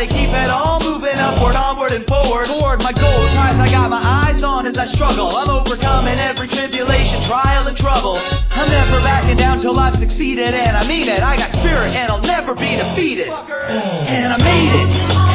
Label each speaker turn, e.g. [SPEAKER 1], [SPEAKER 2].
[SPEAKER 1] gotta keep it all moving upward, onward and forward. Toward my goals, eyes I got my eyes on as I struggle. I'm overcoming every tribulation, trial and trouble. I'm never backing down till I've succeeded, and I mean it. I got spirit and I'll never be defeated. And I made it.